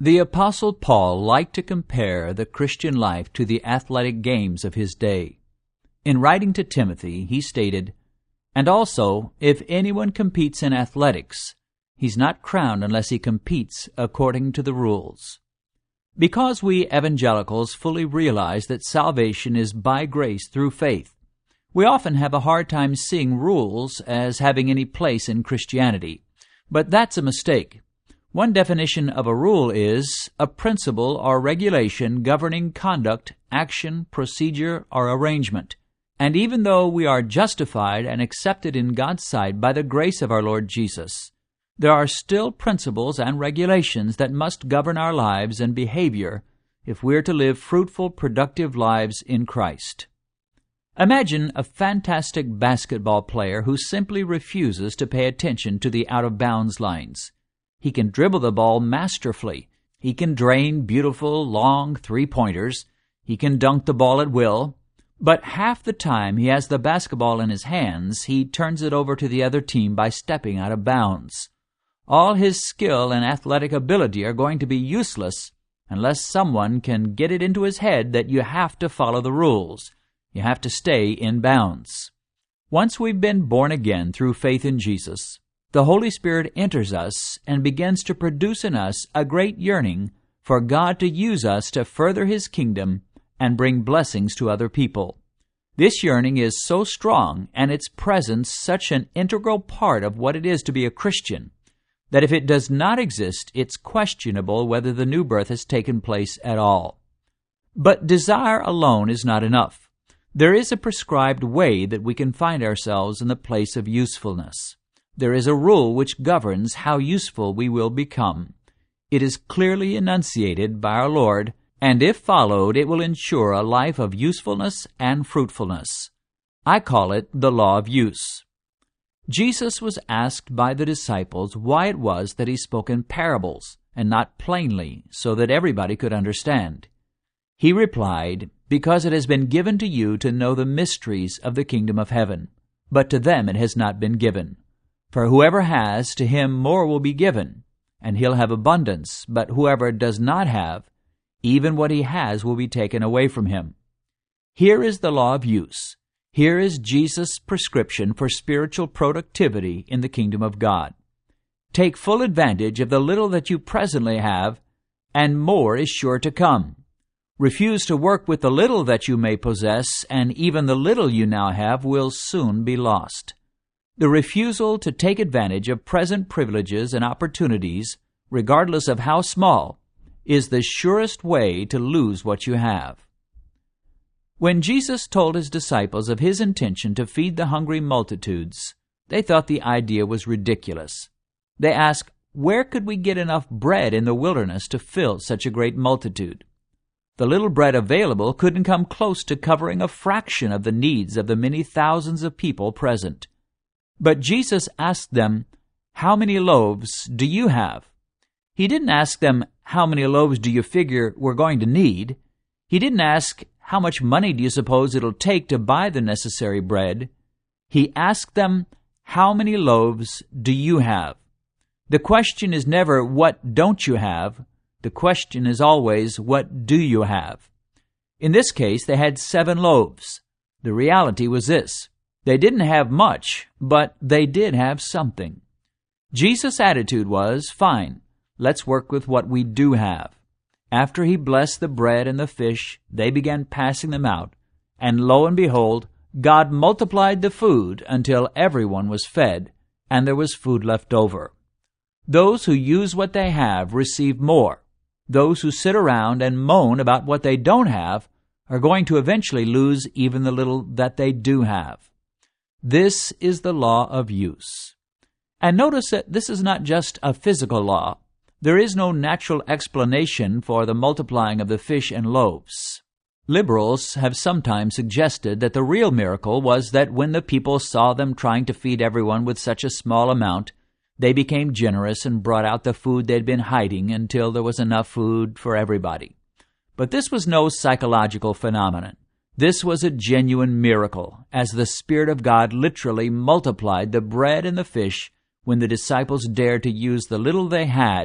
The Apostle Paul liked to compare the Christian life to the athletic games of his day. In writing to Timothy, he stated, "And also, if anyone competes in athletics, he's not crowned unless he competes according to the rules." Because we evangelicals fully realize that salvation is by grace through faith, we often have a hard time seeing rules as having any place in Christianity. But that's a mistake. One definition of a rule is a principle or regulation governing conduct, action, procedure, or arrangement. And even though we are justified and accepted in God's sight by the grace of our Lord Jesus, there are still principles and regulations that must govern our lives and behavior if we're to live fruitful, productive lives in Christ. Imagine a fantastic basketball player who simply refuses to pay attention to the out-of-bounds lines. He can dribble the ball masterfully. He can drain beautiful, long three-pointers. He can dunk the ball at will. But half the time he has the basketball in his hands, he turns it over to the other team by stepping out of bounds. All his skill and athletic ability are going to be useless unless someone can get it into his head that you have to follow the rules. You have to stay in bounds. Once we've been born again through faith in Jesus, the Holy Spirit enters us and begins to produce in us a great yearning for God to use us to further His kingdom and bring blessings to other people. This yearning is so strong and its presence such an integral part of what it is to be a Christian that if it does not exist, it's questionable whether the new birth has taken place at all. But desire alone is not enough. There is a prescribed way that we can find ourselves in the place of usefulness. There is a rule which governs how useful we will become. It is clearly enunciated by our Lord, and if followed, it will ensure a life of usefulness and fruitfulness. I call it the law of use. Jesus was asked by the disciples why it was that He spoke in parables and not plainly, so that everybody could understand. He replied, "Because it has been given to you to know the mysteries of the kingdom of heaven, but to them it has not been given. For whoever has, to him more will be given, and he'll have abundance, but whoever does not have, even what he has will be taken away from him." Here is the law of use. Here is Jesus' prescription for spiritual productivity in the kingdom of God. Take full advantage of the little that you presently have, and more is sure to come. Refuse to work with the little that you may possess, and even the little you now have will soon be lost. The refusal to take advantage of present privileges and opportunities, regardless of how small, is the surest way to lose what you have. When Jesus told His disciples of His intention to feed the hungry multitudes, they thought the idea was ridiculous. They asked, "Where could we get enough bread in the wilderness to fill such a great multitude?" The little bread available couldn't come close to covering a fraction of the needs of the many thousands of people present. But Jesus asked them, "How many loaves do you have?" He didn't ask them, "How many loaves do you figure we're going to need?" He didn't ask, "How much money do you suppose it'll take to buy the necessary bread?" He asked them, "How many loaves do you have?" The question is never, "What don't you have?" The question is always, "What do you have?" In this case, they had 7 loaves. The reality was this: they didn't have much, but they did have something. Jesus' attitude was, "Fine, let's work with what we do have." After He blessed the bread and the fish, they began passing them out, and lo and behold, God multiplied the food until everyone was fed, and there was food left over. Those who use what they have receive more. Those who sit around and moan about what they don't have are going to eventually lose even the little that they do have. This is the law of use. And notice that this is not just a physical law. There is no natural explanation for the multiplying of the fish and loaves. Liberals have sometimes suggested that the real miracle was that when the people saw them trying to feed everyone with such a small amount, they became generous and brought out the food they'd been hiding until there was enough food for everybody. But this was no psychological phenomenon. This was a genuine miracle, as the Spirit of God literally multiplied the bread and the fish when the disciples dared to use the little they had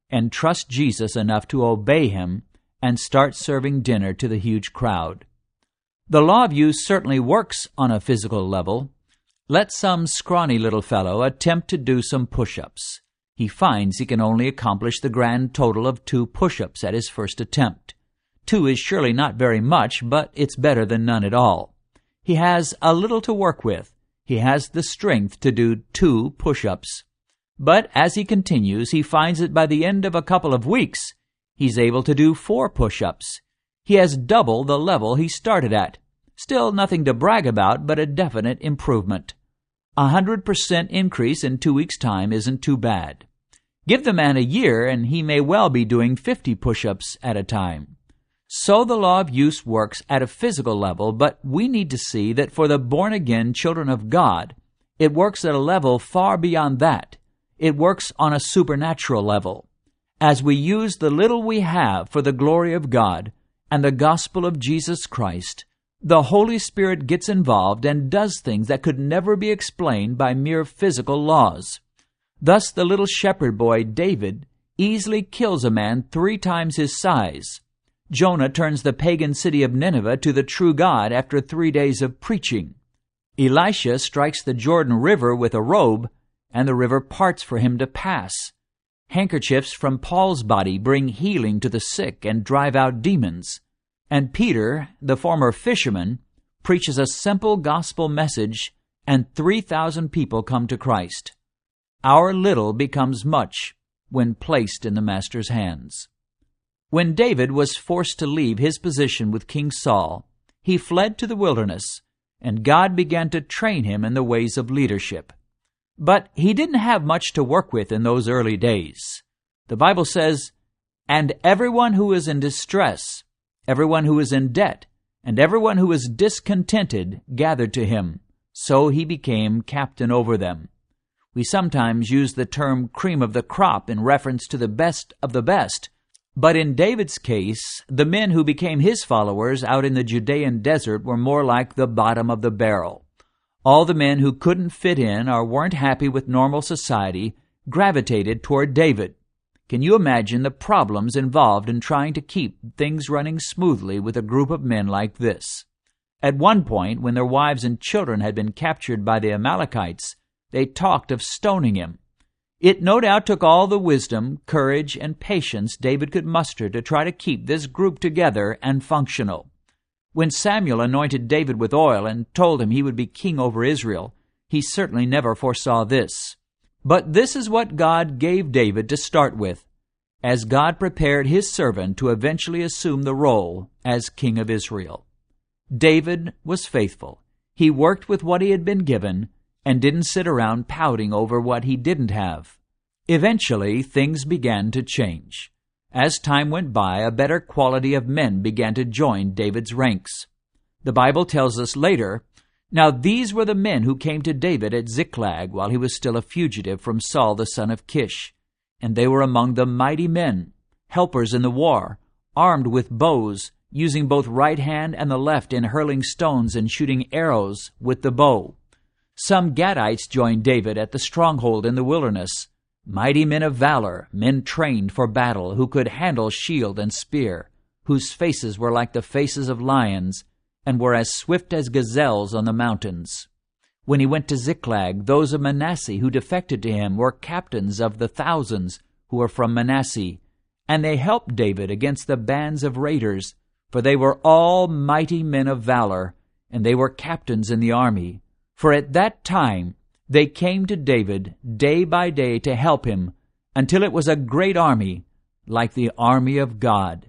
and trust Jesus enough to obey him and start serving dinner to the huge crowd. The law of use certainly works on a physical level. Let some scrawny little fellow attempt to do some push-ups. He finds he can only accomplish the grand total of 2 push-ups at his first attempt. 2 is surely not very much, but it's better than none at all. He has a little to work with. He has the strength to do 2 push-ups. But as he continues, he finds that by the end of a couple of weeks, he's able to do 4 push-ups. He has double the level he started at. Still nothing to brag about, but a definite improvement. 100% increase in 2 weeks' time isn't too bad. Give the man a year, and he may well be doing 50 push-ups at a time. So the law of use works at a physical level, but we need to see that for the born-again children of God, it works at a level far beyond that. It works on a supernatural level. As we use the little we have for the glory of God and the gospel of Jesus Christ, the Holy Spirit gets involved and does things that could never be explained by mere physical laws. Thus the little shepherd boy David easily kills a man 3 times his size. Jonah turns the pagan city of Nineveh to the true God after 3 days of preaching. Elisha strikes the Jordan River with a robe, and the river parts for him to pass. Handkerchiefs from Paul's body bring healing to the sick and drive out demons. And Peter, the former fisherman, preaches a simple gospel message, and 3,000 people come to Christ. Our little becomes much when placed in the Master's hands. When David was forced to leave his position with King Saul, he fled to the wilderness, and God began to train him in the ways of leadership. But he didn't have much to work with in those early days. The Bible says, "And everyone who is in distress, everyone who is in debt, and everyone who is discontented gathered to him. So he became captain over them." We sometimes use the term cream of the crop in reference to the best of the best. But in David's case, the men who became his followers out in the Judean desert were more like the bottom of the barrel. All the men who couldn't fit in or weren't happy with normal society gravitated toward David. Can you imagine the problems involved in trying to keep things running smoothly with a group of men like this? At one point, when their wives and children had been captured by the Amalekites, they talked of stoning him. It no doubt took all the wisdom, courage, and patience David could muster to try to keep this group together and functional. When Samuel anointed David with oil and told him he would be king over Israel, he certainly never foresaw this. But this is what God gave David to start with, as God prepared his servant to eventually assume the role as king of Israel. David was faithful. He worked with what he had been given and didn't sit around pouting over what he didn't have. Eventually, things began to change. As time went by, a better quality of men began to join David's ranks. The Bible tells us later, "Now these were the men who came to David at Ziklag while he was still a fugitive from Saul the son of Kish. And they were among the mighty men, helpers in the war, armed with bows, using both right hand and the left in hurling stones and shooting arrows with the bow. Some Gadites joined David at the stronghold in the wilderness, mighty men of valor, men trained for battle, who could handle shield and spear, whose faces were like the faces of lions, and were as swift as gazelles on the mountains. When he went to Ziklag, those of Manasseh who defected to him were captains of the thousands who were from Manasseh, and they helped David against the bands of raiders, for they were all mighty men of valor, and they were captains in the army. For at that time they came to David day by day to help him, until it was a great army, like the army of God."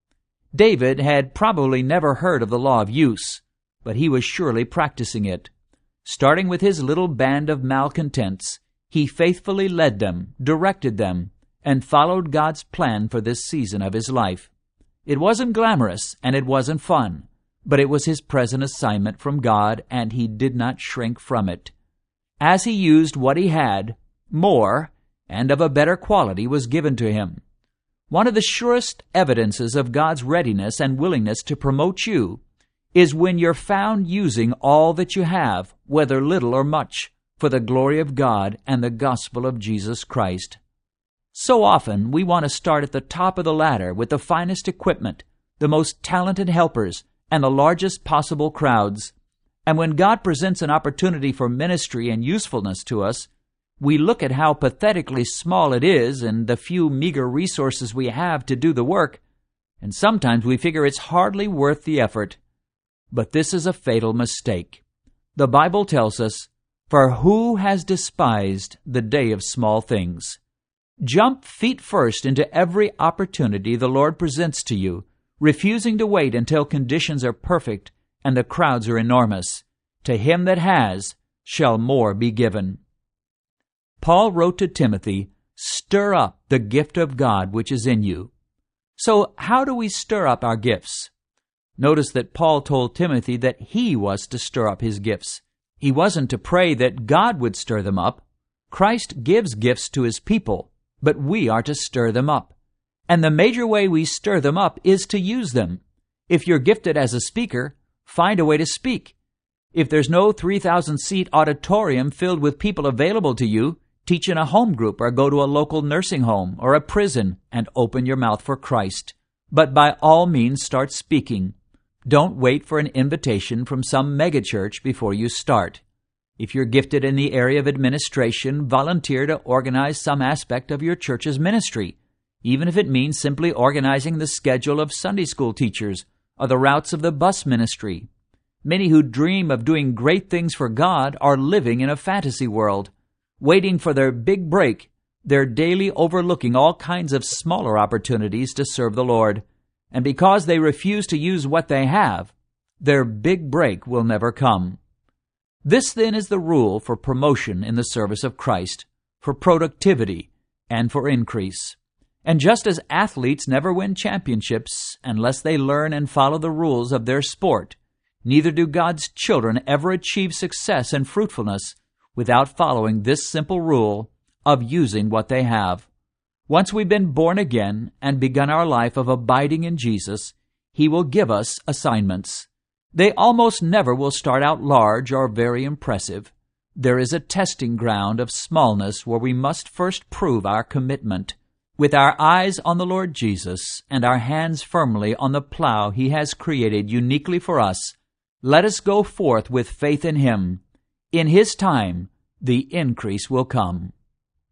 David had probably never heard of the law of use, but he was surely practicing it. Starting with his little band of malcontents, he faithfully led them, directed them, and followed God's plan for this season of his life. It wasn't glamorous, and it wasn't fun, but it was his present assignment from God, and he did not shrink from it. As he used what he had, more, and of a better quality, was given to him. One of the surest evidences of God's readiness and willingness to promote you is when you're found using all that you have, whether little or much, for the glory of God and the gospel of Jesus Christ. So often we want to start at the top of the ladder with the finest equipment, the most talented helpers, and the largest possible crowds. And when God presents an opportunity for ministry and usefulness to us, we look at how pathetically small it is and the few meager resources we have to do the work, and sometimes we figure it's hardly worth the effort. But this is a fatal mistake. The Bible tells us, "For who has despised the day of small things?" Jump feet first into every opportunity the Lord presents to you, refusing to wait until conditions are perfect and the crowds are enormous. To him that has shall more be given. Paul wrote to Timothy, "Stir up the gift of God which is in you." So how do we stir up our gifts? Notice that Paul told Timothy that he was to stir up his gifts. He wasn't to pray that God would stir them up. Christ gives gifts to his people, but we are to stir them up. And the major way we stir them up is to use them. If you're gifted as a speaker, find a way to speak. If there's no 3,000-seat auditorium filled with people available to you, teach in a home group or go to a local nursing home or a prison and open your mouth for Christ. But by all means, start speaking. Don't wait for an invitation from some megachurch before you start. If you're gifted in the area of administration, volunteer to organize some aspect of your church's ministry, even if it means simply organizing the schedule of Sunday school teachers or the routes of the bus ministry. Many who dream of doing great things for God are living in a fantasy world. Waiting for their big break, they're daily overlooking all kinds of smaller opportunities to serve the Lord. And because they refuse to use what they have, their big break will never come. This then is the rule for promotion in the service of Christ, for productivity, and for increase. And just as athletes never win championships unless they learn and follow the rules of their sport, neither do God's children ever achieve success and fruitfulness without following this simple rule of using what they have. Once we've been born again and begun our life of abiding in Jesus, He will give us assignments. They almost never will start out large or very impressive. There is a testing ground of smallness where we must first prove our commitment. With our eyes on the Lord Jesus and our hands firmly on the plow He has created uniquely for us, let us go forth with faith in Him. In His time, the increase will come.